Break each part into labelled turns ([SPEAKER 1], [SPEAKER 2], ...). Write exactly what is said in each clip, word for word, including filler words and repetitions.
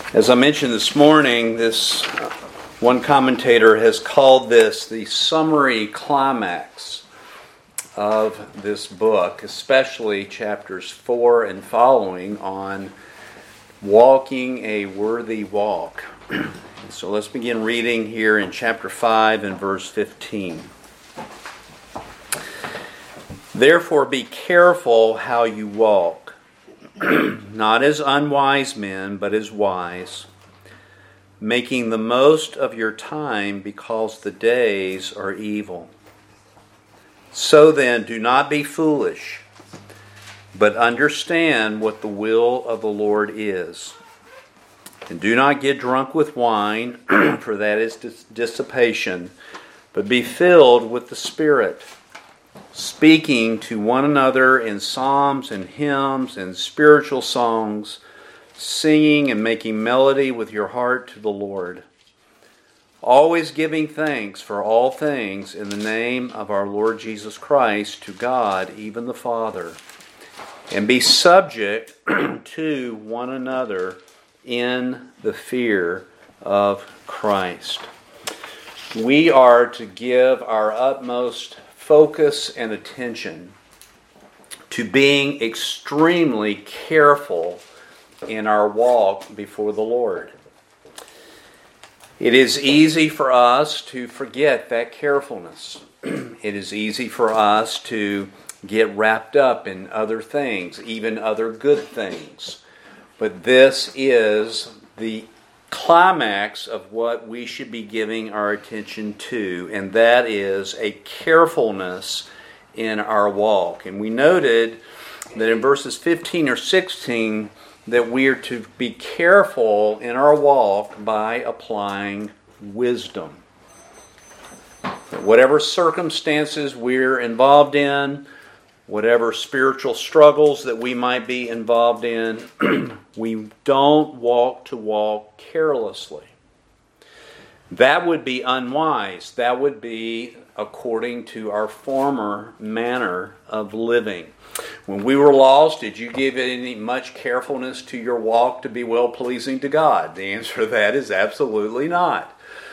[SPEAKER 1] As I mentioned this morning, this uh, one commentator has called this the summary climax of this book, especially chapters four and following on walking a worthy walk. So let's begin reading here in chapter five and verse fifteen. Therefore be careful how you walk, not as unwise men, but as wise, making the most of your time because the days are evil. So then, do not be foolish, but understand what the will of the Lord is. And do not get drunk with wine, for that is dis- dissipation, but be filled with the Spirit, speaking to one another in psalms and hymns and spiritual songs, singing and making melody with your heart to the Lord, always giving thanks for all things in the name of our Lord Jesus Christ to God, even the Father, and be subject to one another in the fear of Christ. We are to give our utmost focus and attention to being extremely careful in our walk before the Lord. It is easy for us to forget that carefulness. It is easy for us to get wrapped up in other things, even other good things. But this is the climax of what we should be giving our attention to, and that is a carefulness in our walk. And we noted that in verses fifteen or sixteen that we are to be careful in our walk by applying wisdom. Whatever circumstances we're involved in, whatever spiritual struggles that we might be involved in, we don't walk to walk carelessly. That would be unwise. That would be according to our former manner of living. When we were lost, did you give any much carefulness to your walk to be well-pleasing to God? The answer to that is absolutely not.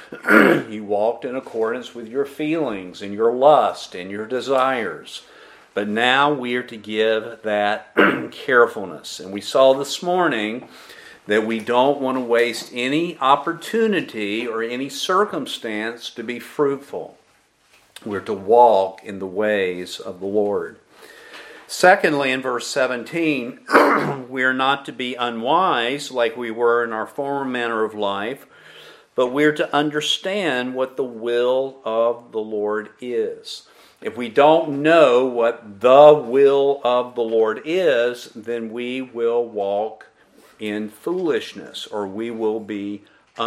[SPEAKER 1] You walked in accordance with your feelings and your lust and your desires. But now we are to give that carefulness. And we saw this morning that we don't want to waste any opportunity or any circumstance to be fruitful. We're to walk in the ways of the Lord. Secondly, in verse seventeen, we are not to be unwise like we were in our former manner of life, but we're to understand what the will of the Lord is. If we don't know what the will of the Lord is, then we will walk in foolishness, or we will be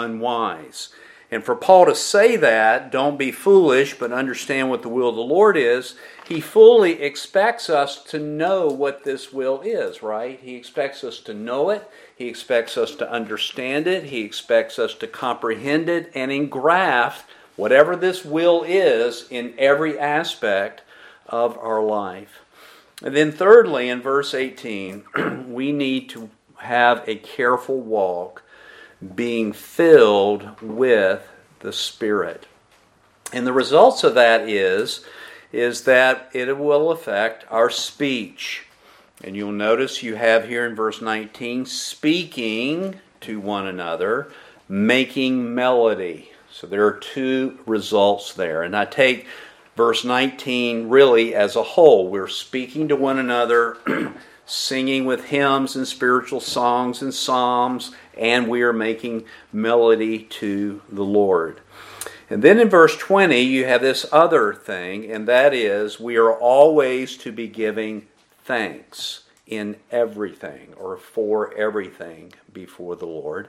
[SPEAKER 1] unwise. And for Paul to say that, don't be foolish, but understand what the will of the Lord is, he fully expects us to know what this will is, right? He expects us to know it. He expects us to understand it. He expects us to comprehend it and engraft whatever this will is in every aspect of our life. And then thirdly, in verse eighteen, we need to have a careful walk, being filled with the Spirit. And the results of that is, is that it will affect our speech. And you'll notice you have here in verse nineteen, speaking to one another, making melody. So there are two results there. And I take verse nineteen really as a whole. We're speaking to one another, singing with hymns and spiritual songs and psalms, and we are making melody to the Lord. And then in verse twenty, you have this other thing, and that is we are always to be giving thanks in everything, or for everything before the Lord.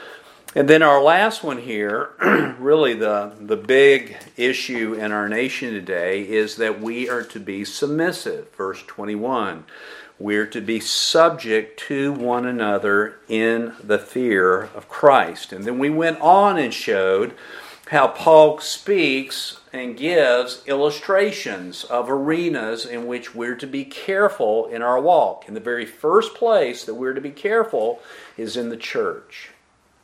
[SPEAKER 1] And then our last one here, really the, the big issue in our nation today, is that we are to be submissive. Verse twenty-one, we're to be subject to one another in the fear of Christ. And then we went on and showed how Paul speaks and gives illustrations of arenas in which we're to be careful in our walk. And the very first place that we're to be careful is in the church.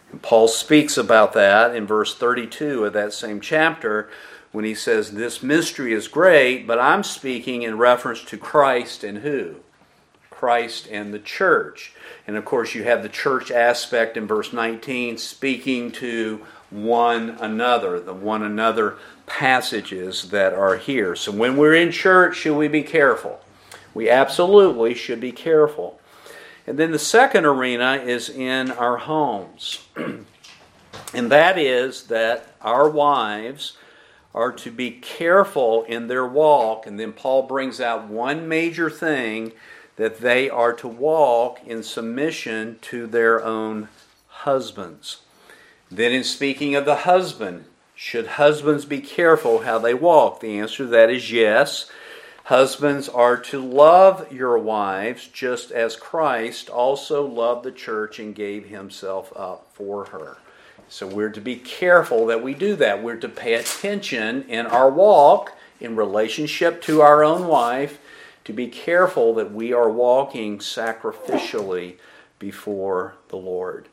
[SPEAKER 1] And Paul speaks about that in verse thirty-two of that same chapter when he says, this mystery is great, but I'm speaking in reference to Christ and who? Christ and the church. And of course you have the church aspect in verse nineteen speaking to one another, the one another passages that are here. So when we're in church, should we be careful? We absolutely should be careful. And then the second arena is in our homes. And that is that our wives are to be careful in their walk. And then Paul brings out one major thing, that they are to walk in submission to their own husbands. Then in speaking of the husband, should husbands be careful how they walk? The answer to that is yes. Husbands are to love your wives just as Christ also loved the church and gave himself up for her. So we're to be careful that we do that. We're to pay attention in our walk in relationship to our own wife, to be careful that we are walking sacrificially before the Lord.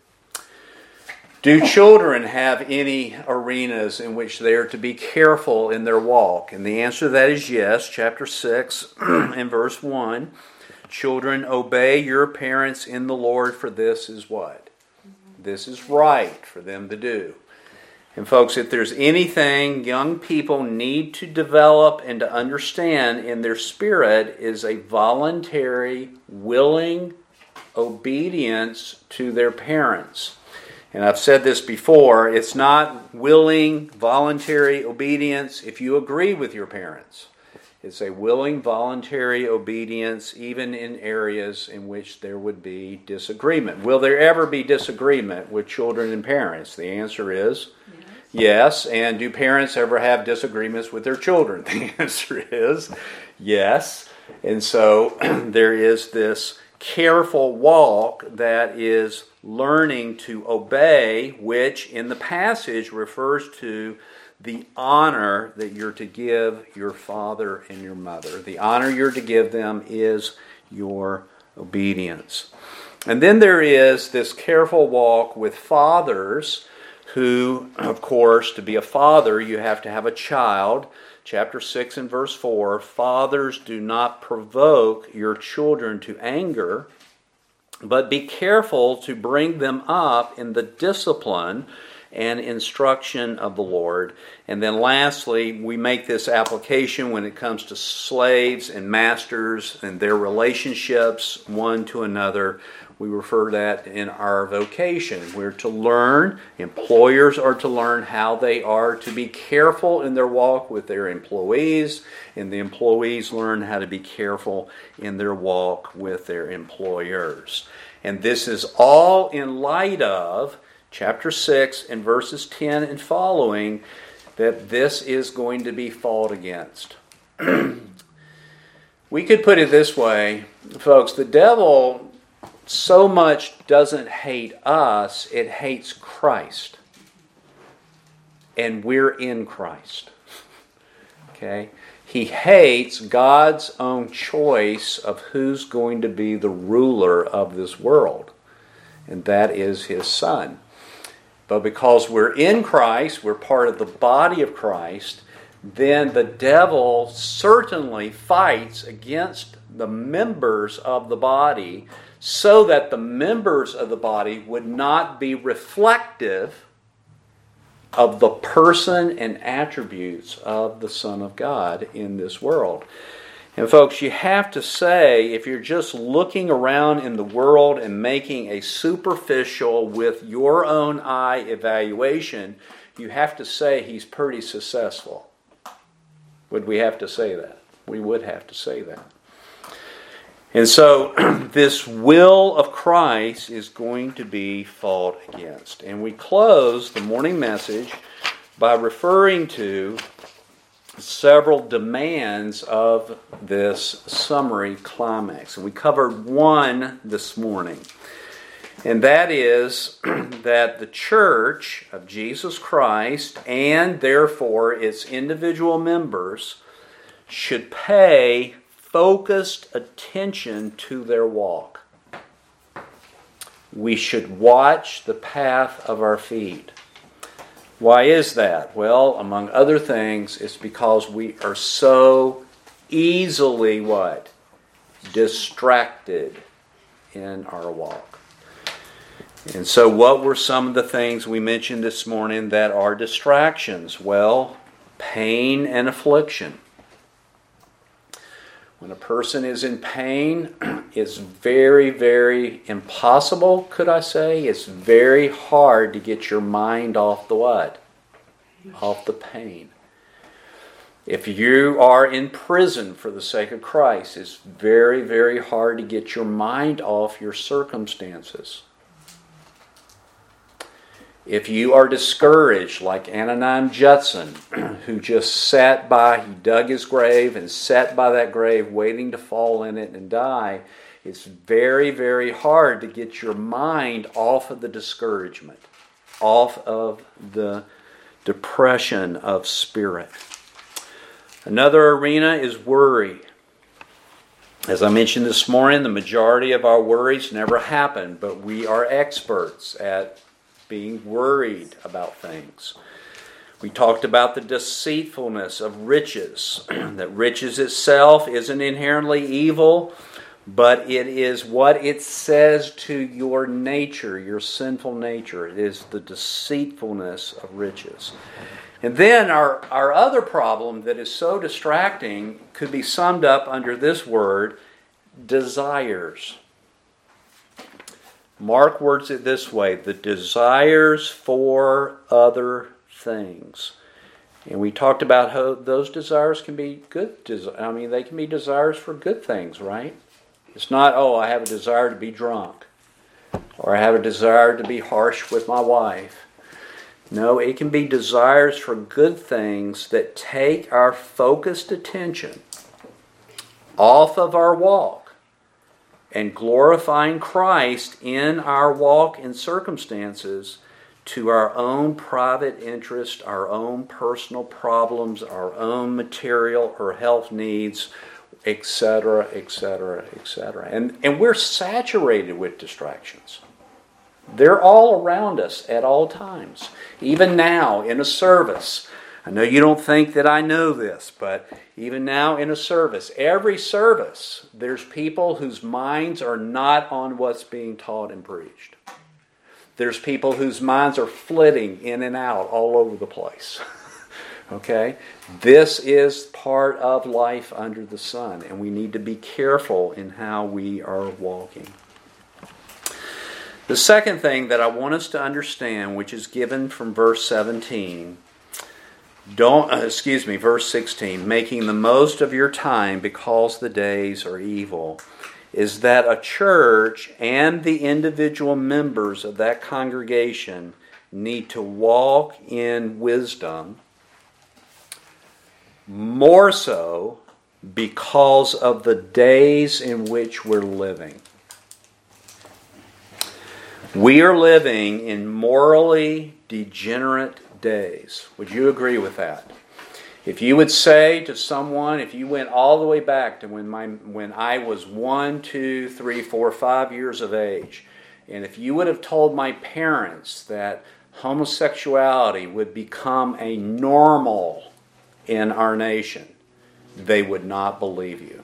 [SPEAKER 1] Do children have any arenas in which they are to be careful in their walk? And the answer to that is yes. Chapter six and verse one. Children, obey your parents in the Lord, for this is what? This is right for them to do. And folks, if there's anything young people need to develop and to understand in their spirit is a voluntary, willing obedience to their parents. And I've said this before, it's not willing, voluntary obedience if you agree with your parents. It's a willing, voluntary obedience even in areas in which there would be disagreement. Will there ever be disagreement with children and parents? The answer is yes. Yes. And do parents ever have disagreements with their children? The answer is yes. And so there is this careful walk that is learning to obey, which in the passage refers to the honor that you're to give your father and your mother. The honor you're to give them is your obedience. And then there is this careful walk with fathers who, of course, to be a father, you have to have a child. Chapter six and verse four, fathers, do not provoke your children to anger, but be careful to bring them up in the discipline and instruction of the Lord. And then lastly, we make this application when it comes to slaves and masters and their relationships one to another. We refer to that in our vocation. We're to learn, employers are to learn how they are to be careful in their walk with their employees, and the employees learn how to be careful in their walk with their employers. And this is all in light of chapter six and verses ten and following, that this is going to be fought against. We could put it this way, folks, the devil so much doesn't hate us, it hates Christ. And we're in Christ. Okay? He hates God's own choice of who's going to be the ruler of this world. And that is His Son. But because we're in Christ, we're part of the body of Christ, then the devil certainly fights against the members of the body so that the members of the body would not be reflective of the person and attributes of the Son of God in this world. And folks, you have to say, if you're just looking around in the world and making a superficial, with your own eye evaluation, you have to say he's pretty successful. Would we have to say that? We would have to say that. And so this will of Christ is going to be fought against. And we close the morning message by referring to several demands of this summary climax. And we covered one this morning. And that is that the church of Jesus Christ, and therefore its individual members, should pay focused attention to their walk. we should watch the path of our feet. Why is that? Well, among other things, it's because we are so easily what? Distracted in our walk. And so what were some of the things we mentioned this morning that are distractions? Well, pain and affliction. When a person is in pain, it's very, very impossible, could I say? It's very hard to get your mind off the what? Off the pain. If you are in prison for the sake of Christ, it's very, very hard to get your mind off your circumstances. If you are discouraged, like Ananias Judson, who just sat by, he dug his grave and sat by that grave waiting to fall in it and die, it's very, very hard to get your mind off of the discouragement, off of the depression of spirit. Another arena is worry. As I mentioned this morning, the majority of our worries never happen, but we are experts at being worried about things. We talked about the deceitfulness of riches, that riches itself isn't inherently evil, but it is what it says to your nature, your sinful nature. It is the deceitfulness of riches. And then our, our other problem that is so distracting could be summed up under this word, desires. Mark words it this way, the desires for other things. And we talked about how those desires can be good. I mean, they can be desires for good things, right? It's not, oh, I have a desire to be drunk. Or I have a desire to be harsh with my wife. No, it can be desires for good things that take our focused attention off of our walk and glorifying Christ in our walk and circumstances to our own private interest, our own personal problems, our own material or health needs, et cetera, et cetera, et cetera. And, and we're saturated with distractions. They're all around us at all times. Even now in a service, I know you don't think that I know this, but even now in a service, every service, there's people whose minds are not on what's being taught and preached. There's people whose minds are flitting in and out all over the place. Okay? This is part of life under the sun, and we need to be careful in how we are walking. The second thing that I want us to understand, which is given from verse seventeen, Don't, uh, excuse me, verse sixteen, making the most of your time because the days are evil, is that a church and the individual members of that congregation need to walk in wisdom, more so because of the days in which we're living. We are living in morally degenerate days. Would you agree with that? If you would say to someone, if you went all the way back to when my when I was one, two, three, four, five years of age, and if you would have told my parents that homosexuality would become a normal in our nation, they would not believe you.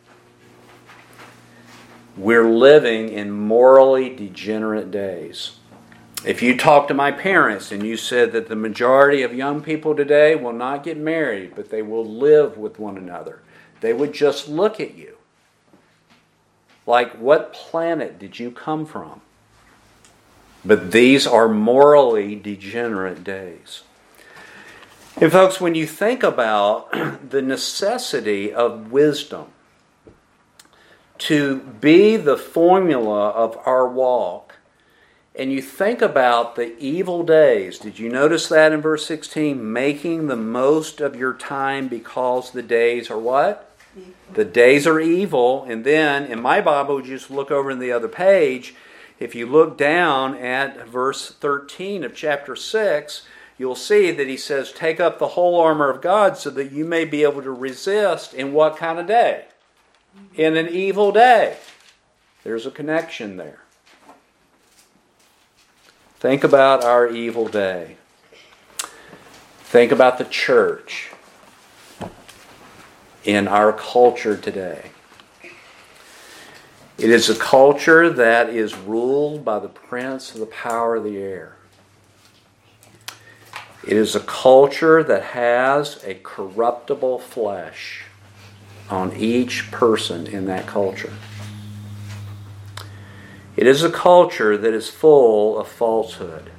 [SPEAKER 1] We're living in morally degenerate days. If you talk to my parents and you said that the majority of young people today will not get married, but they will live with one another, they would just look at you like, what planet did you come from? But these are morally degenerate days. And folks, when you think about the necessity of wisdom to be the formula of our walk, and you think about the evil days, did you notice that in verse sixteen? Making the most of your time because the days are what? Evil. The days are evil. And then in my Bible, just look over in the other page. If you look down at verse thirteen of chapter six, you'll see that he says, take up the whole armor of God so that you may be able to resist in what kind of day? In an evil day. There's a connection there. Think about our evil day. Think about the church in our culture today. It is a culture that is ruled by the prince of the power of the air. It is a culture that has a corruptible flesh on each person in that culture. It is a culture that is full of falsehood.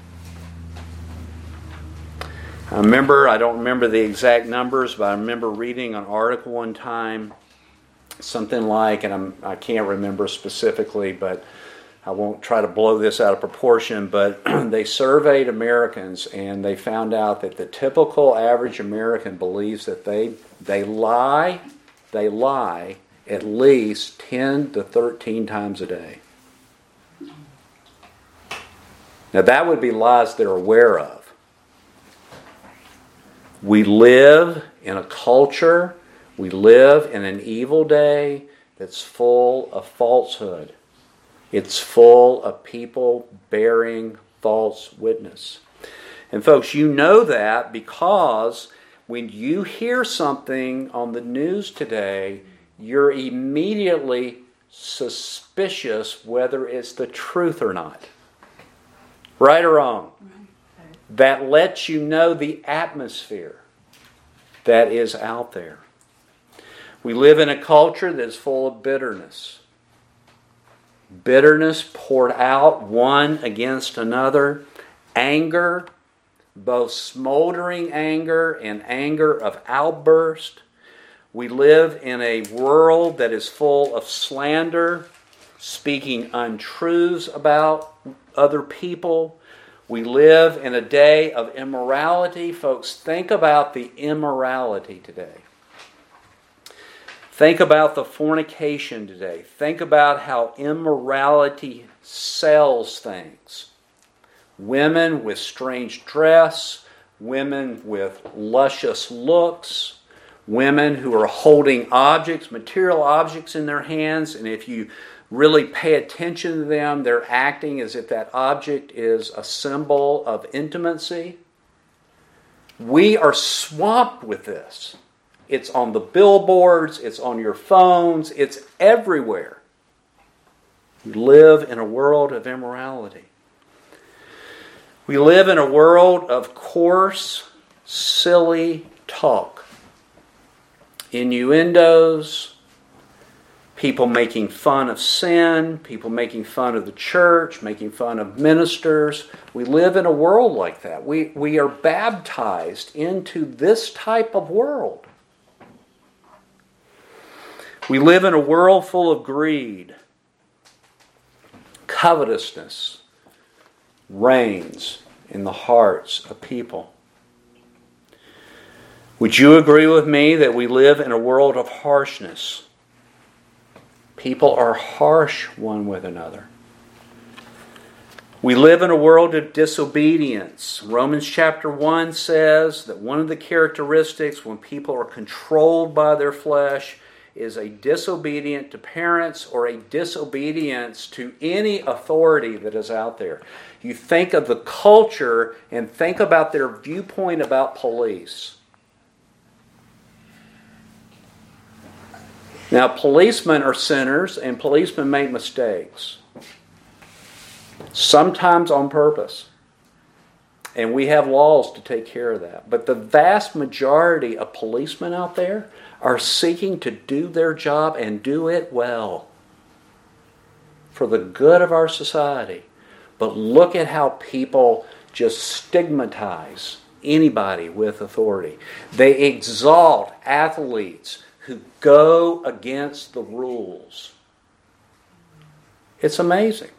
[SPEAKER 1] I remember, I don't remember the exact numbers, but I remember reading an article one time, something like, and I'm, I can't remember specifically, but I won't try to blow this out of proportion, but they surveyed Americans and they found out that the typical average American believes that they they lie, they lie at least ten to thirteen times a day. Now that would be lies they're aware of. We live in a culture, we live in an evil day that's full of falsehood. It's full of people bearing false witness. And folks, you know that because when you hear something on the news today, you're immediately suspicious whether it's the truth or not. Right or wrong? That lets you know the atmosphere that is out there. We live in a culture that's full of bitterness. Bitterness poured out one against another. Anger, both smoldering anger and anger of outburst. We live in a world that is full of slander, speaking untruths about other people. We live in a day of immorality. Folks, think about the immorality today. Think about the fornication today. Think about how immorality sells things. Women with strange dress, women with luscious looks, women who are holding objects, material objects in their hands, and if you really pay attention to them, they're acting as if that object is a symbol of intimacy. We are swamped with this. It's on the billboards, it's on your phones, it's everywhere. We live in a world of immorality. We live in a world of coarse, silly talk. Innuendos, people making fun of sin, people making fun of the church, making fun of ministers. We live in a world like that. We, we are baptized into this type of world. We live in a world full of greed. Covetousness reigns in the hearts of people. Would you agree with me that we live in a world of harshness? People are harsh one with another. We live in a world of disobedience. Romans chapter one says that one of the characteristics when people are controlled by their flesh is a disobedience to parents or a disobedience to any authority that is out there. You think of the culture and think about their viewpoint about police. Now, policemen are sinners and policemen make mistakes. Sometimes on purpose. And we have laws to take care of that. But the vast majority of policemen out there are seeking to do their job and do it well for the good of our society. But look at how people just stigmatize anybody with authority. They exalt athletes who go against the rules. It's amazing.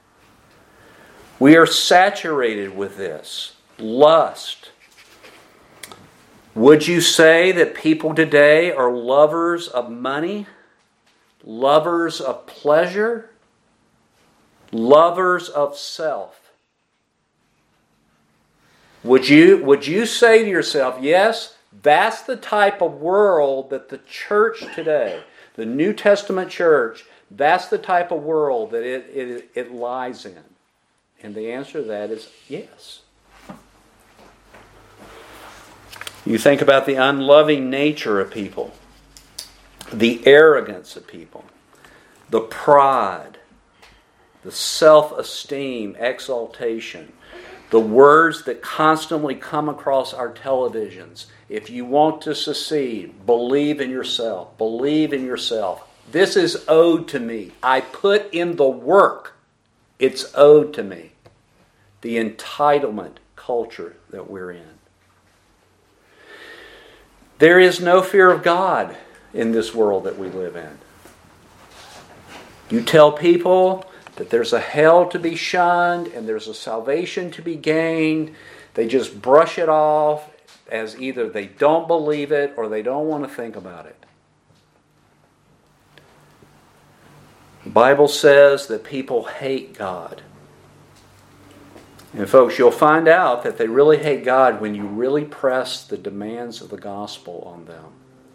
[SPEAKER 1] We are saturated with this. Lust. Would you say that people today are lovers of money? Lovers of pleasure? Lovers of self? Would you, would you say to yourself, yes, that's the type of world that the church today, the New Testament church, that's the type of world that it, it, it lies in. And the answer to that is yes. You think about the unloving nature of people, the arrogance of people, the pride, the self-esteem, exaltation, the words that constantly come across our televisions. If you want to succeed, believe in yourself. Believe in yourself. This is owed to me. I put in the work. It's owed to me. The entitlement culture that we're in. There is no fear of God in this world that we live in. You tell people that there's a hell to be shunned and there's a salvation to be gained. They just brush it off as either they don't believe it or they don't want to think about it. The Bible says that people hate God. And folks, you'll find out that they really hate God when you really press the demands of the gospel on them.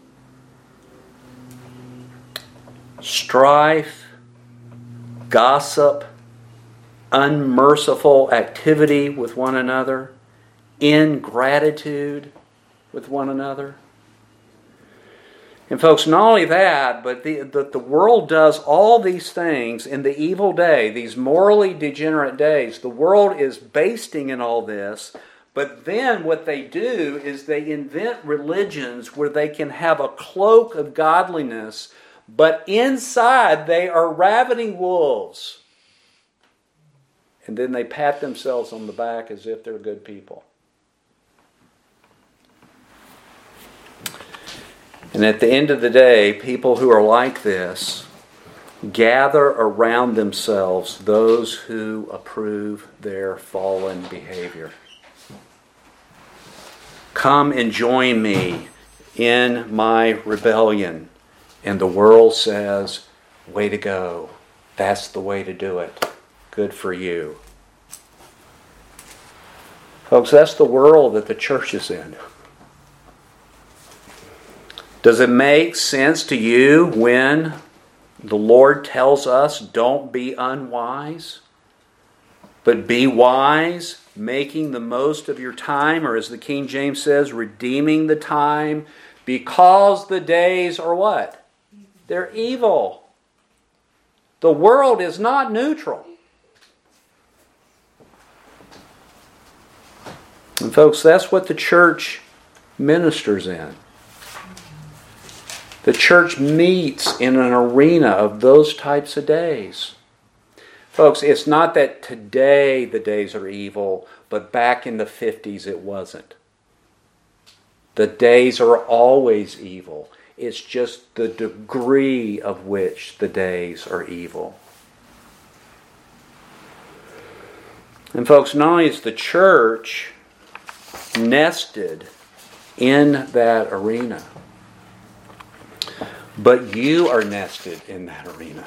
[SPEAKER 1] Strife, gossip, unmerciful activity with one another, ingratitude with one another. And folks, not only that, but the, the, the world does all these things in the evil day, these morally degenerate days. The world is basting in all this, but then what they do is they invent religions where they can have a cloak of godliness, but inside they are ravening wolves. And then they pat themselves on the back as if they're good people. And at the end of the day, people who are like this gather around themselves those who approve their fallen behavior. Come and join me in my rebellion. And the world says, way to go. That's the way to do it. Good for you. Folks, that's the world that the church is in. Does it make sense to you when the Lord tells us, don't be unwise, but be wise, making the most of your time, or as the King James says, redeeming the time, because the days are what? They're evil. The world is not neutral. And folks, that's what the church ministers in. The church meets in an arena of those types of days. Folks, it's not that today the days are evil, but back in the fifties it wasn't. The days are always evil. It's just the degree of which the days are evil. And folks, not only is the church nested in that arena, but you are nested in that arena.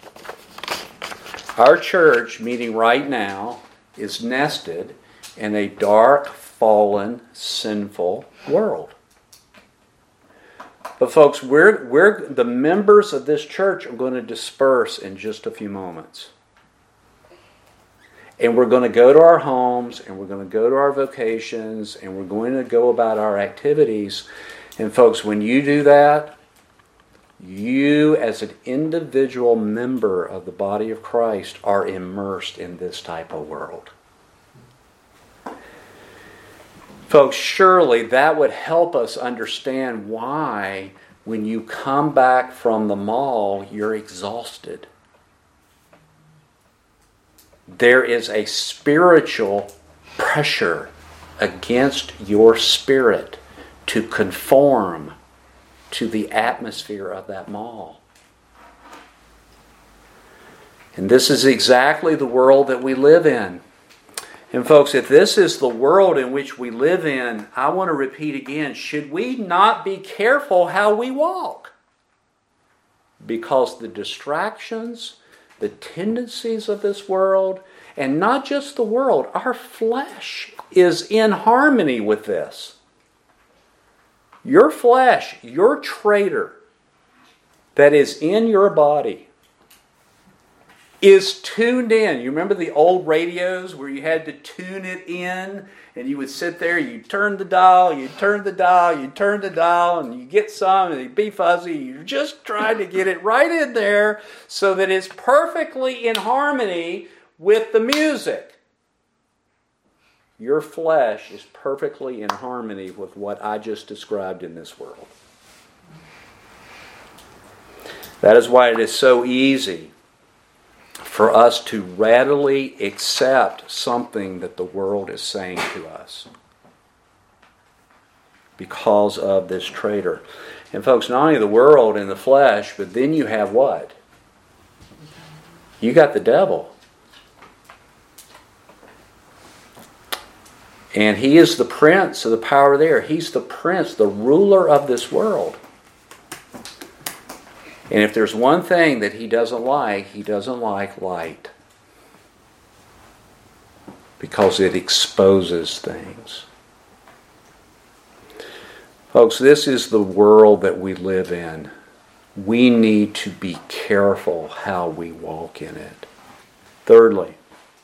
[SPEAKER 1] Our church, meeting right now, is nested in a dark, fallen, sinful world. But folks, we're, we're the members of this church are going to disperse in just a few moments. And we're going to go to our homes, and we're going to go to our vocations, and we're going to go about our activities. And folks, when you do that, you as an individual member of the body of Christ are immersed in this type of world. Folks, surely that would help us understand why when you come back from the mall, you're exhausted. There is a spiritual pressure against your spirit to conform to the atmosphere of that mall. And this is exactly the world that we live in. And folks, if this is the world in which we live in, I want to repeat again, should we not be careful how we walk? Because the distractions, the tendencies of this world, and not just the world, our flesh is in harmony with this. Your flesh, your traitor that is in your body, is tuned in. You remember the old radios where you had to tune it in, and you would sit there, you turn the dial, you turn the dial, you turn the dial, and you get some, and it'd be fuzzy. You're just trying to get it right in there so that it's perfectly in harmony with the music. Your flesh is perfectly in harmony with what I just described in this world. That is why it is so easy for us to readily accept something that the world is saying to us because of this traitor. And folks, not only the world and the flesh, but then you have what? You got the devil. And he is the prince of the power there. He's the prince, the ruler of this world. And if there's one thing that he doesn't like, he doesn't like light. Because it exposes things. Folks, this is the world that we live in. We need to be careful how we walk in it. Thirdly,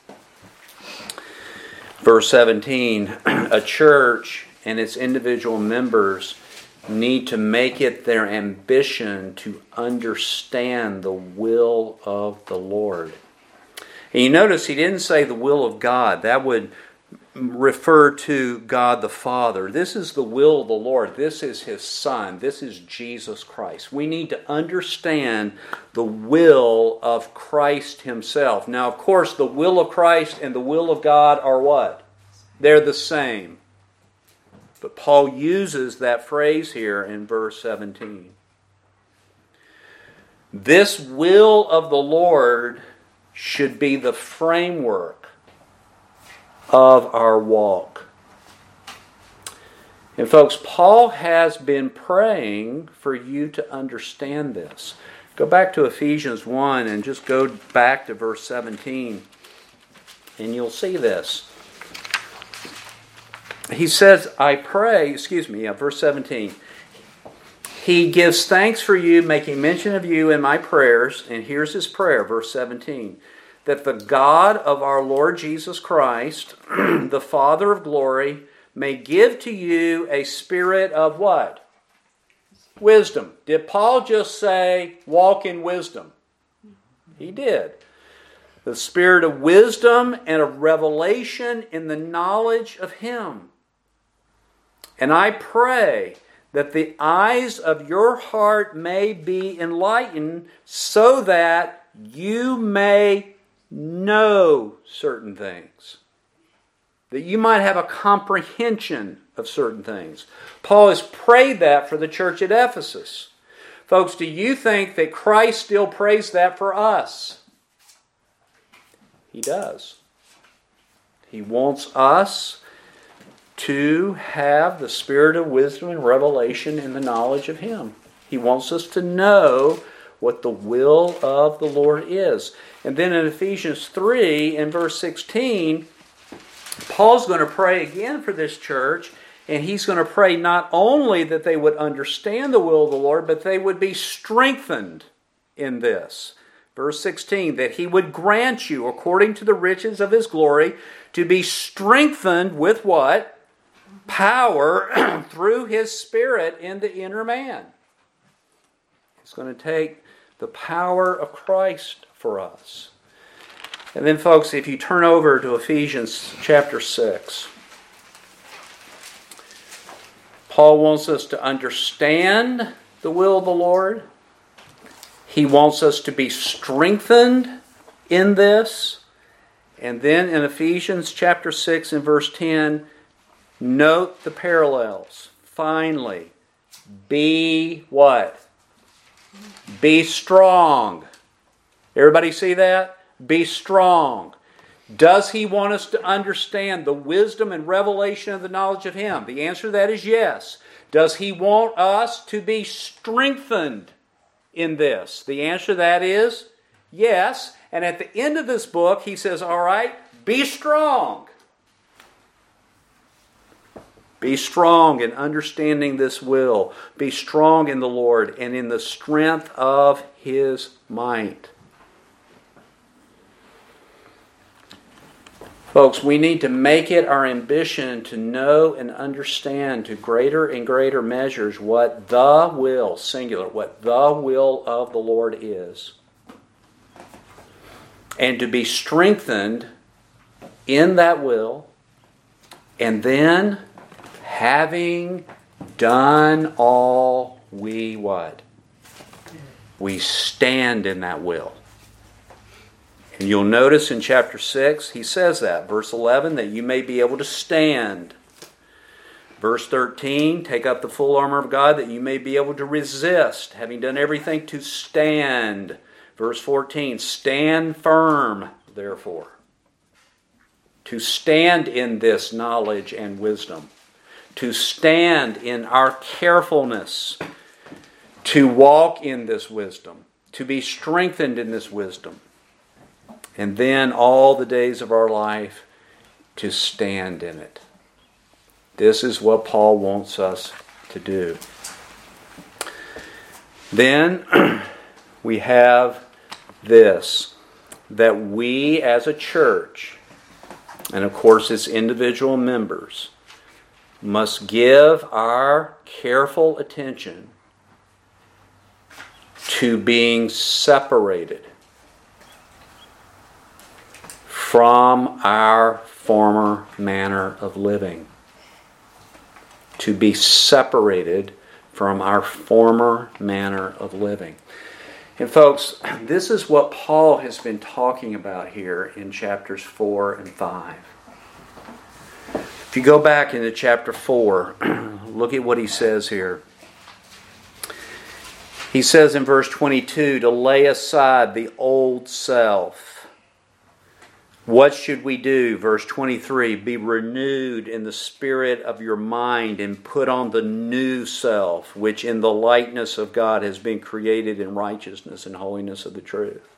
[SPEAKER 1] verse seventeen, a church and its individual members need to make it their ambition to understand the will of the Lord. And you notice he didn't say the will of God. That would refer to God the Father. This is the will of the Lord. This is His Son. This is Jesus Christ. We need to understand the will of Christ Himself. Now, of course, the will of Christ and the will of God are what? They're the same. But Paul uses that phrase here in verse seventeen. This will of the Lord should be the framework of our walk. And folks, Paul has been praying for you to understand this. Go back to Ephesians one and just go back to verse seventeen, and you'll see this. He says, I pray, excuse me, yeah, verse seventeen. He gives thanks for you, making mention of you in my prayers. And here's his prayer, verse seventeen. That the God of our Lord Jesus Christ, the Father of glory, may give to you a spirit of what? Wisdom. Did Paul just say, walk in wisdom? He did. The spirit of wisdom and of revelation in the knowledge of Him. And I pray that the eyes of your heart may be enlightened so that you may know certain things. That you might have a comprehension of certain things. Paul has prayed that for the church at Ephesus. Folks, do you think that Christ still prays that for us? He does. He wants us to have the spirit of wisdom and revelation in the knowledge of Him. He wants us to know what the will of the Lord is. And then in Ephesians three, in verse sixteen, Paul's going to pray again for this church, and he's going to pray not only that they would understand the will of the Lord, but they would be strengthened in this. Verse sixteen, that He would grant you, according to the riches of His glory, to be strengthened with what? Power through His Spirit in the inner man. It's going to take the power of Christ for us. And then, folks, if you turn over to Ephesians chapter six, Paul wants us to understand the will of the Lord. He wants us to be strengthened in this. And then in Ephesians chapter six and verse ten, note the parallels. Finally, be what? Be strong. Everybody see that? Be strong. Does He want us to understand the wisdom and revelation of the knowledge of Him? The answer to that is yes. Does He want us to be strengthened in this? The answer to that is yes. And at the end of this book, he says, all right, be strong. Be strong in understanding this will. Be strong in the Lord and in the strength of His might. Folks, we need to make it our ambition to know and understand to greater and greater measures what the will, singular, what the will of the Lord is. And to be strengthened in that will, and then having done all, we what? We stand in that will. And you'll notice in chapter six, he says that. Verse eleven, that you may be able to stand. Verse thirteen, take up the full armor of God that you may be able to resist, having done everything to stand. Verse fourteen, stand firm, therefore. To stand in this knowledge and wisdom. To stand in our carefulness. To walk in this wisdom. To be strengthened in this wisdom. And then all the days of our life to stand in it. This is what Paul wants us to do. Then we have this, that we as a church, and of course as individual members, must give our careful attention to being separated from our former manner of living. To be separated from our former manner of living. And folks, this is what Paul has been talking about here in chapters four and five. If you go back into chapter four, look at what he says here. He says in verse twenty-two, to lay aside the old self. What should we do? Verse twenty-three, be renewed in the spirit of your mind and put on the new self, which in the likeness of God has been created in righteousness and holiness of the truth.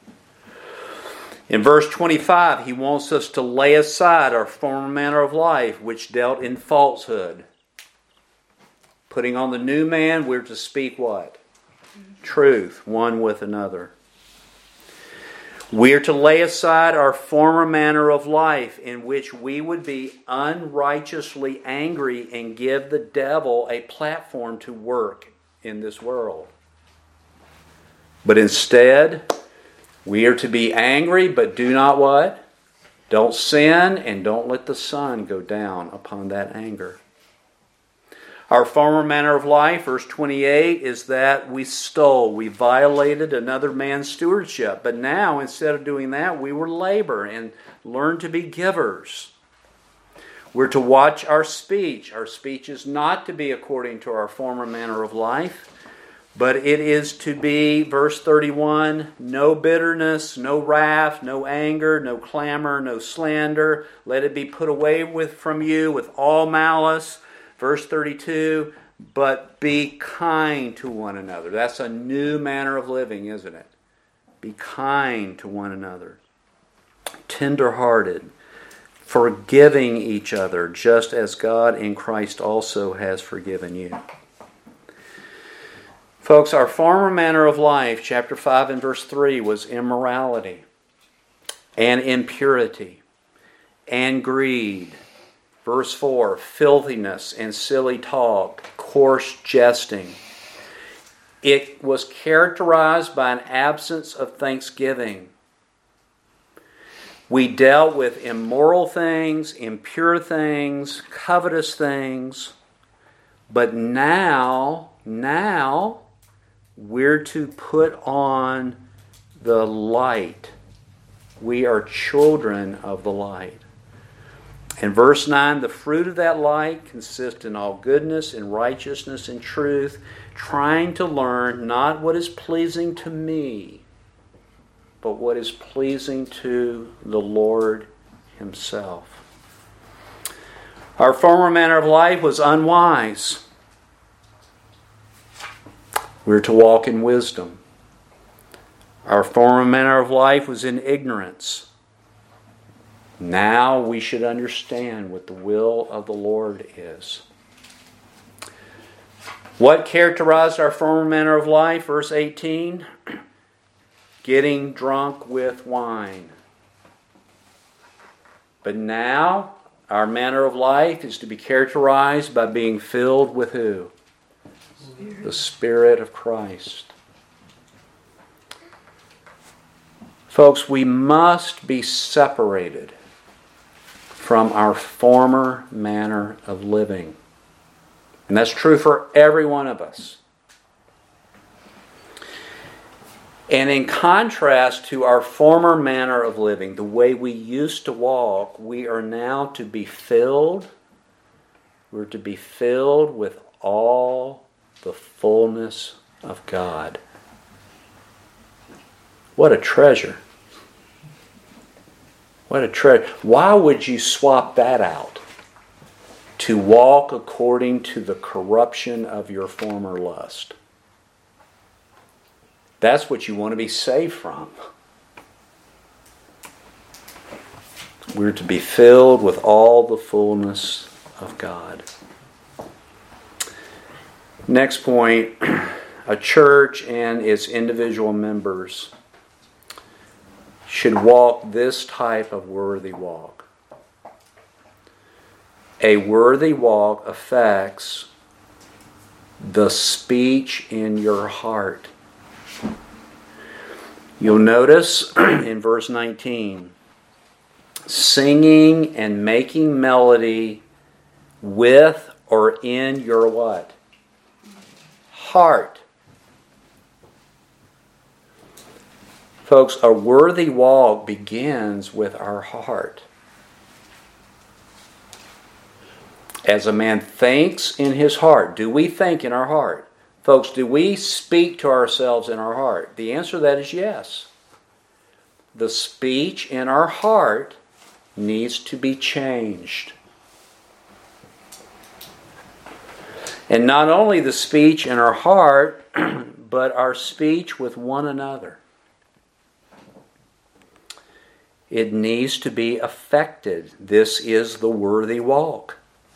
[SPEAKER 1] In verse twenty-five, he wants us to lay aside our former manner of life, which dealt in falsehood. Putting on the new man, we're to speak what? Truth, one with another. We are to lay aside our former manner of life in which we would be unrighteously angry and give the devil a platform to work in this world. But instead, we are to be angry, but do not what? Don't sin, and don't let the sun go down upon that anger. Our former manner of life, verse twenty-eight, is that we stole. We violated another man's stewardship. But now, instead of doing that, we were labor and learn to be givers. We're to watch our speech. Our speech is not to be according to our former manner of life, but it is to be, verse thirty-one, no bitterness, no wrath, no anger, no clamor, no slander. Let it be put away with from you with all malice. Verse thirty-two, but be kind to one another. That's a new manner of living, isn't it? Be kind to one another. Tender-hearted. Forgiving each other, just as God in Christ also has forgiven you. Folks, our former manner of life, chapter five and verse three, was immorality and impurity and greed. Verse four, filthiness and silly talk, coarse jesting. It was characterized by an absence of thanksgiving. We dealt with immoral things, impure things, covetous things. But now, now, we're to put on the light. We are children of the light. In verse nine, the fruit of that light consists in all goodness and righteousness and truth, trying to learn not what is pleasing to me, but what is pleasing to the Lord Himself. Our former manner of life was unwise. We were to walk in wisdom. Our former manner of life was in ignorance. Now we should understand what the will of the Lord is. What characterized our former manner of life? Verse eighteen, getting drunk with wine. But now, our manner of life is to be characterized by being filled with who? Spirit. The Spirit of Christ. Folks, we must be separated from our former manner of living. And that's true for every one of us. And in contrast to our former manner of living, the way we used to walk, we are now to be filled, we're to be filled with all the fullness of God. What a treasure. What a treasure. Why would you swap that out to walk according to the corruption of your former lust? That's what you want to be saved from. We're to be filled with all the fullness of God. Next point, a church and its individual members should walk this type of worthy walk. A worthy walk affects the speech in your heart. You'll notice in verse nineteen, singing and making melody with or in your what? Heart. Folks, a worthy walk begins with our heart. As a man thinks in his heart, do we think in our heart? Folks, do we speak to ourselves in our heart? The answer to that is yes. The speech in our heart needs to be changed. And not only the speech in our heart, but our speech with one another. It needs to be affected. This is the worthy walk.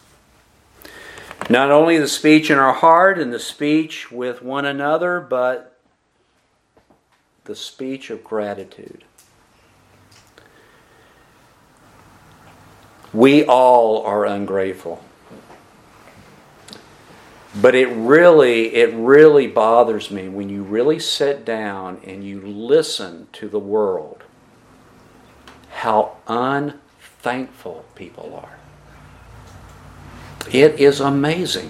[SPEAKER 1] Not only the speech in our heart and the speech with one another, but the speech of gratitude. We all are ungrateful. But it really, it really bothers me when you really sit down and you listen to the world, how unthankful people are. It is amazing.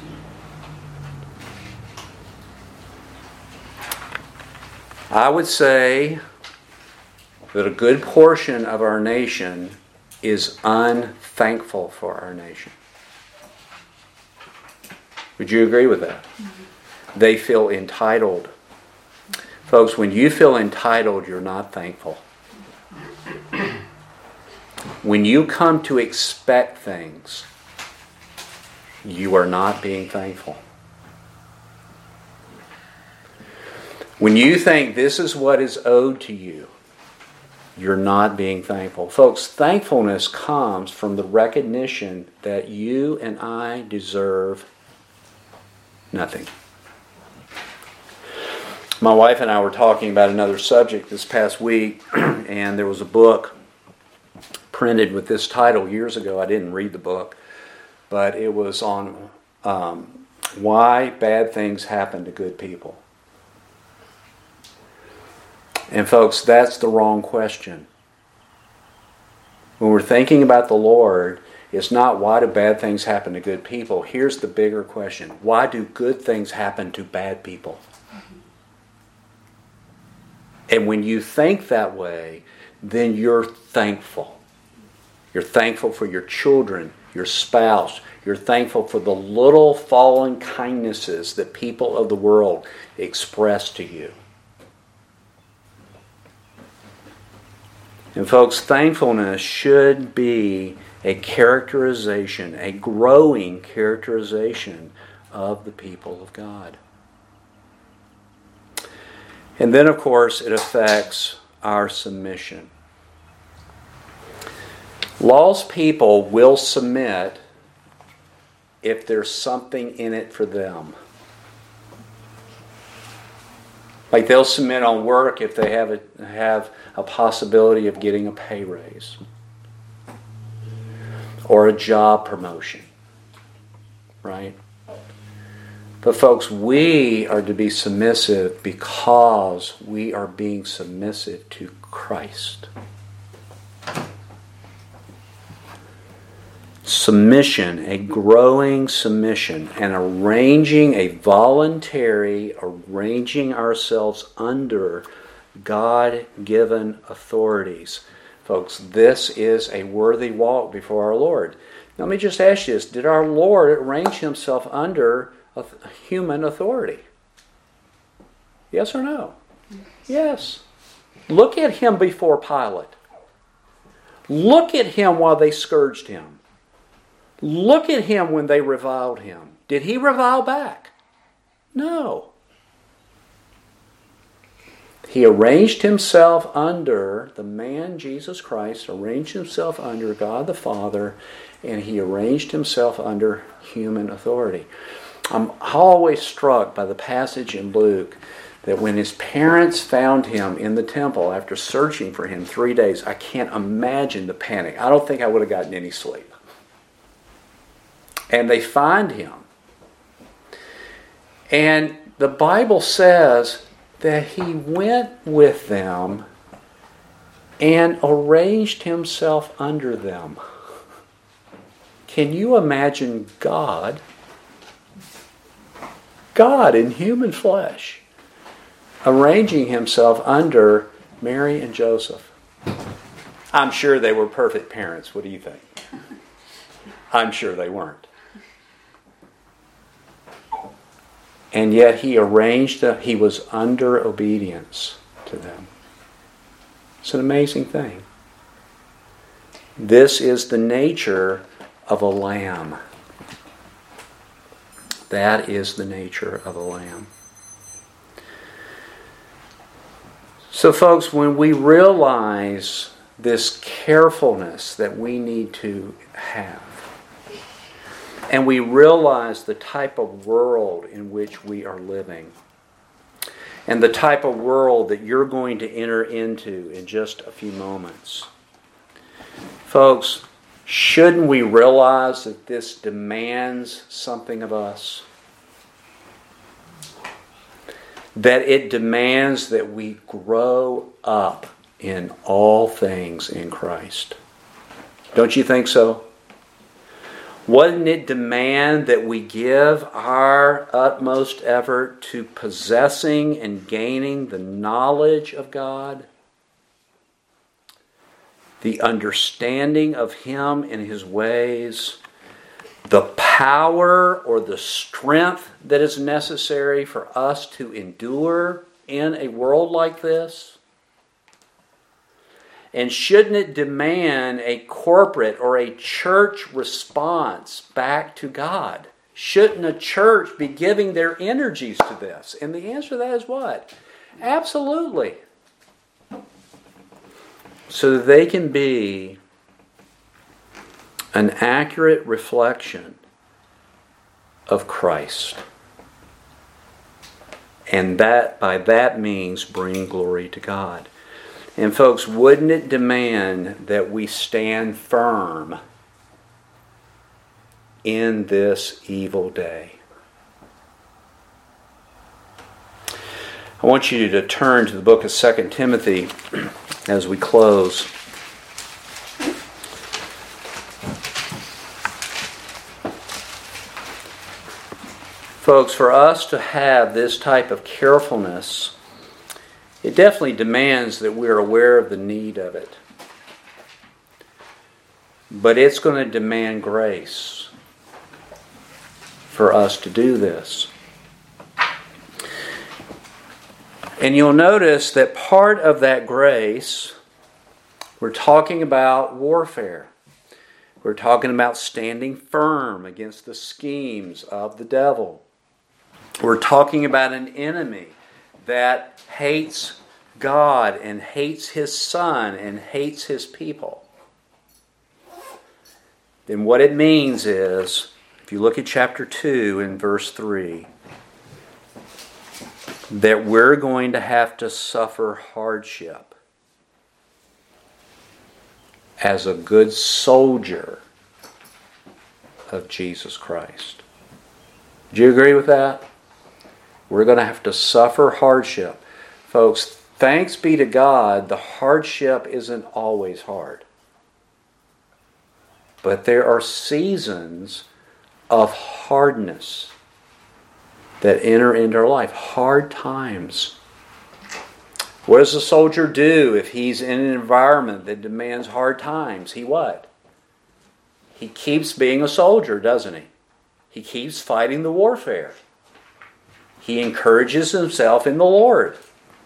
[SPEAKER 1] I would say that a good portion of our nation is unthankful for our nation. Would you agree with that? Mm-hmm. They feel entitled. Folks, when you feel entitled, you're not thankful. When you come to expect things, you are not being thankful. When you think this is what is owed to you, you're not being thankful. Folks, thankfulness comes from the recognition that you and I deserve nothing. My wife and I were talking about another subject this past week, and there was a book printed with this title years ago. I didn't read the book, but it was on um, why bad things happen to good people. And folks, that's the wrong question. When we're thinking about the Lord, it's not why do bad things happen to good people. Here's the bigger question. Why do good things happen to bad people? And when you think that way, then you're thankful. You're thankful for your children, your spouse. You're thankful for the little fallen kindnesses that people of the world express to you. And folks, thankfulness should be a characterization, a growing characterization of the people of God. And then, of course, it affects our submission. Lost people will submit if there's something in it for them. Like they'll submit on work if they have a, have a possibility of getting a pay raise. or a job promotion. Right? But folks, we are to be submissive because we are being submissive to Christ. Submission, a growing submission, and arranging a voluntary, arranging ourselves under God-given authorities. Folks, this is a worthy walk before our Lord. Let me just ask you this. Did our Lord arrange himself under a human authority? Yes or no? Yes. Look at him before Pilate. Look at him while they scourged him. Look at him when they reviled him. Did he revile back? No. He arranged himself under, the man Jesus Christ arranged himself under God the Father, and he arranged himself under human authority. I'm always struck by the passage in Luke that when his parents found him in the temple after searching for him three days, I can't imagine the panic. I don't think I would have gotten any sleep. And they find him. And the Bible says that he went with them and arranged himself under them. Can you imagine God, God in human flesh, arranging himself under Mary and Joseph? I'm sure they were perfect parents. What do you think? I'm sure they weren't. And yet he arranged that he was under obedience to them. It's an amazing thing. This is the nature of a lamb. That is the nature of a lamb. So folks, when we realize this carefulness that we need to have, and we realize the type of world in which we are living, and the type of world that you're going to enter into in just a few moments. Folks, shouldn't we realize that this demands something of us? That it demands that we grow up in all things in Christ. Don't you think so? Wouldn't it demand that we give our utmost effort to possessing and gaining the knowledge of God, the understanding of Him and His ways, the power or the strength that is necessary for us to endure in a world like this? And shouldn't it demand a corporate or a church response back to God? Shouldn't a church be giving their energies to this? And the answer to that is what? Absolutely. So that they can be an accurate reflection of Christ. And that by that means bring glory to God. And folks, wouldn't it demand that we stand firm in this evil day? I want you to turn to the book of Second Timothy as we close. Folks, for us to have this type of carefulness, it definitely demands that we're aware of the need of it. But it's going to demand grace for us to do this. And you'll notice that part of that grace, we're talking about warfare. We're talking about standing firm against the schemes of the devil. We're talking about an enemy that hates God and hates His Son and hates His people. Then what it means is, if you look at chapter two and verse three, that we're going to have to suffer hardship as a good soldier of Jesus Christ. Do you agree with that? We're going to have to suffer hardship. Folks, thanks be to God, the hardship isn't always hard. But there are seasons of hardness that enter into our life. Hard times. What does a soldier do if he's in an environment that demands hard times? He what? He keeps being a soldier, doesn't he? He keeps fighting the warfare. He encourages himself in the Lord.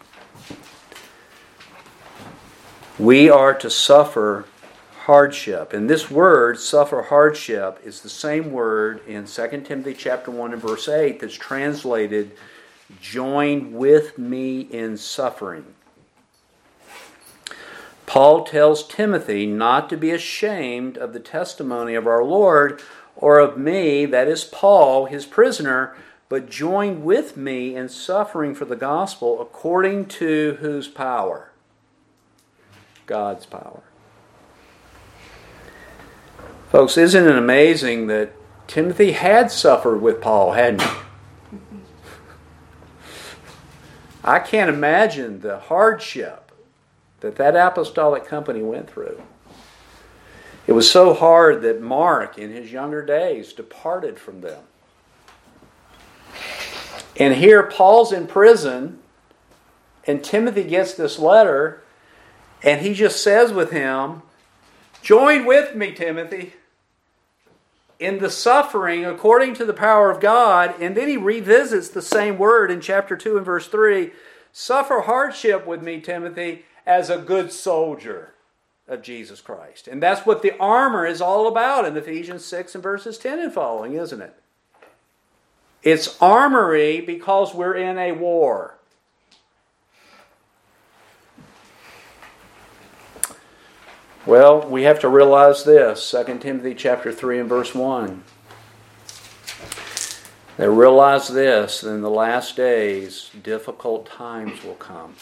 [SPEAKER 1] We are to suffer hardship. And this word, suffer hardship, is the same word in Second Timothy chapter one and verse eight that's translated, join with me in suffering. Paul tells Timothy not to be ashamed of the testimony of our Lord or of me, that is Paul, his prisoner, but join with me in suffering for the gospel according to whose power? God's power. Folks, isn't it amazing that Timothy had suffered with Paul, hadn't he? I can't imagine the hardship that that apostolic company went through. It was so hard that Mark, in his younger days, departed from them. And here Paul's in prison, and Timothy gets this letter, and he just says with him, join with me, Timothy, in the suffering according to the power of God. And then he revisits the same word in chapter two and verse three. Suffer hardship with me, Timothy, as a good soldier of Jesus Christ. And that's what the armor is all about in Ephesians six and verses ten and following, isn't it? It's armory because we're in a war. Well, we have to realize this, Second Timothy chapter three and verse one. They realize this, that in the last days, difficult times will come.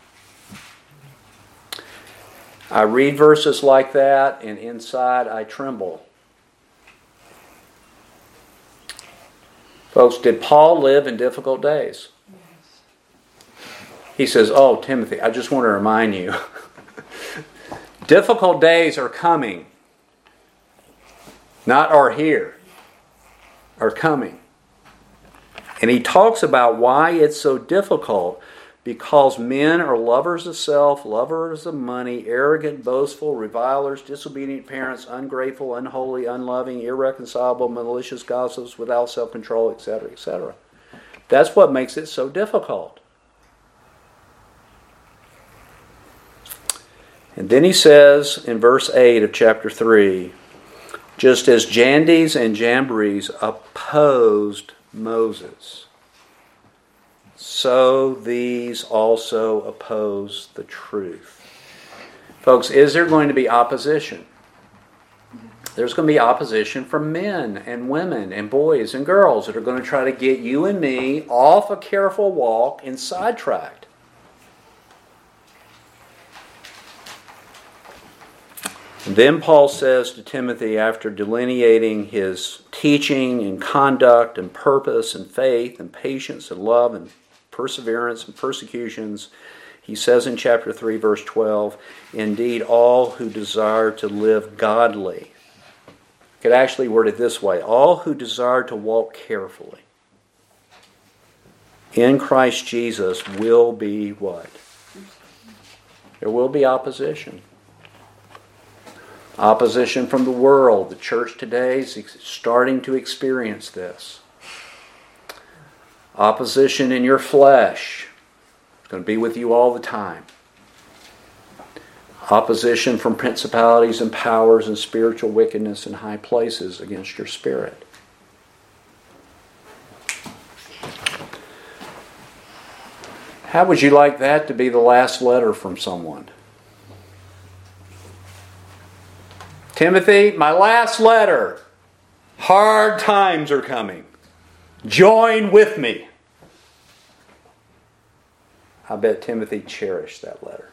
[SPEAKER 1] I read verses like that, and inside I tremble. Folks, did Paul live in difficult days? He says, oh, Timothy, I just want to remind you, difficult days are coming. Not are here. Are coming. And he talks about why it's so difficult. Because men are lovers of self, lovers of money, arrogant, boastful, revilers, disobedient parents, ungrateful, unholy, unloving, irreconcilable, malicious gossips, without self-control, et cetera, et cetera. That's what makes it so difficult. And then he says in verse eight of chapter three, just as Jannes and Jambres opposed Moses, so these also oppose the truth. Folks, is there going to be opposition? There's going to be opposition from men and women and boys and girls that are going to try to get you and me off a careful walk and sidetracked. And then Paul says to Timothy, after delineating his teaching and conduct and purpose and faith and patience and love and perseverance and persecutions, he says in chapter three, verse twelve, indeed, all who desire to live godly. You could actually word it this way, all who desire to walk carefully in Christ Jesus will be what? There will be opposition. Opposition from the world. The church today is starting to experience this. Opposition in your flesh. It's going to be with you all the time. Opposition from principalities and powers and spiritual wickedness in high places against your spirit. How would you like that to be the last letter from someone? Timothy, my last letter. Hard times are coming. Join with me. I bet Timothy cherished that letter.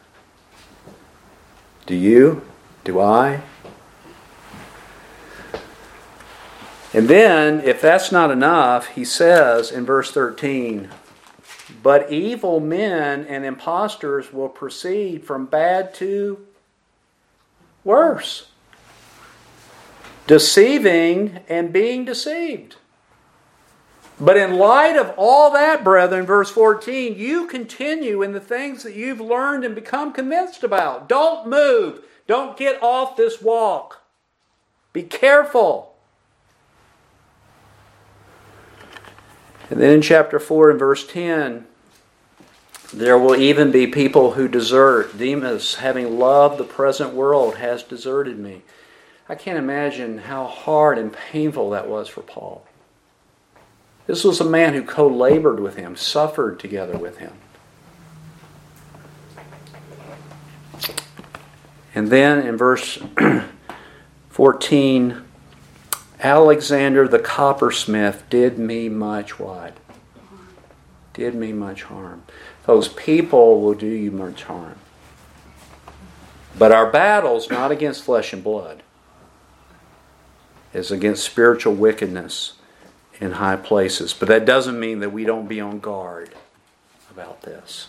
[SPEAKER 1] Do you? Do I? And then, if that's not enough, he says in verse thirteen, but evil men and impostors will proceed from bad to worse, deceiving and being deceived. But in light of all that, brethren, verse fourteen, you continue in the things that you've learned and become convinced about. Don't move. Don't get off this walk. Be careful. And then in chapter four and verse ten, there will even be people who desert. Demas, having loved the present world, has deserted me. I can't imagine how hard and painful that was for Paul. This was a man who co-labored with him, suffered together with him. And then in verse fourteen, Alexander the coppersmith did me much what? Did me much harm. Those people will do you much harm. But our battle's not against flesh and blood. It's against spiritual wickedness in high places. But that doesn't mean that we don't be on guard about this.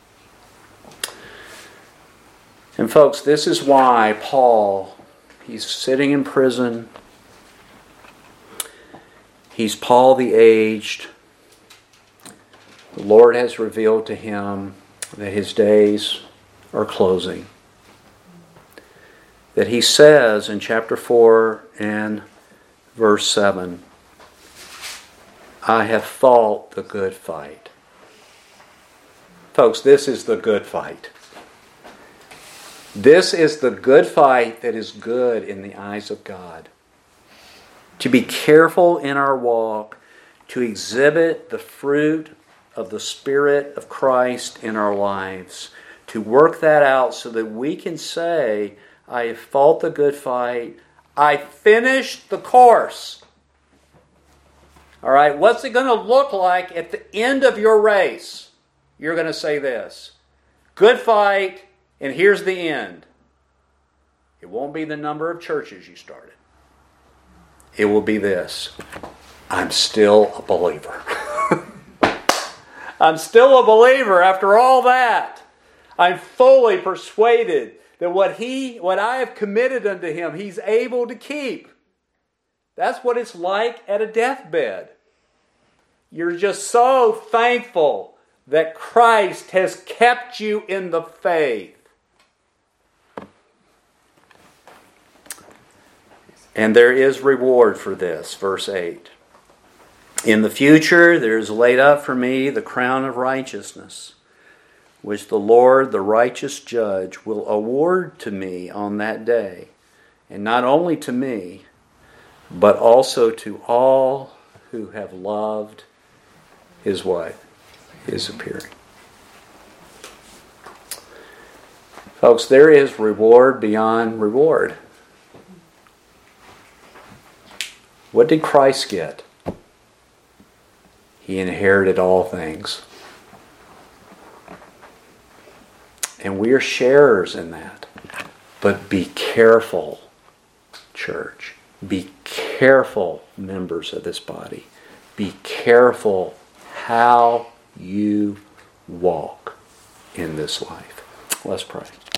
[SPEAKER 1] And folks, this is why Paul, he's sitting in prison. He's Paul the aged. The Lord has revealed to him that his days are closing. That he says in chapter four and verse seven, I have fought the good fight. Folks, this is the good fight. This is the good fight that is good in the eyes of God. To be careful in our walk, to exhibit the fruit of the Spirit of Christ in our lives, to work that out so that we can say, I have fought the good fight, I finished the course. All right, what's it going to look like at the end of your race? You're going to say this, good fight, and here's the end. It won't be the number of churches you started. It will be this. I'm still a believer. I'm still a believer after all that. I'm fully persuaded that what he, what I have committed unto him, he's able to keep. That's what it's like at a deathbed. You're just so thankful that Christ has kept you in the faith. And there is reward for this, verse eight. In the future there is laid up for me the crown of righteousness, which the Lord, the righteous judge, will award to me on that day. And not only to me, but also to all who have loved his wife, his appearing. Folks, there is reward beyond reward. What did Christ get? He inherited all things. And we are sharers in that. But be careful, church. Be careful, members of this body. Be careful how you walk in this life. Let's pray.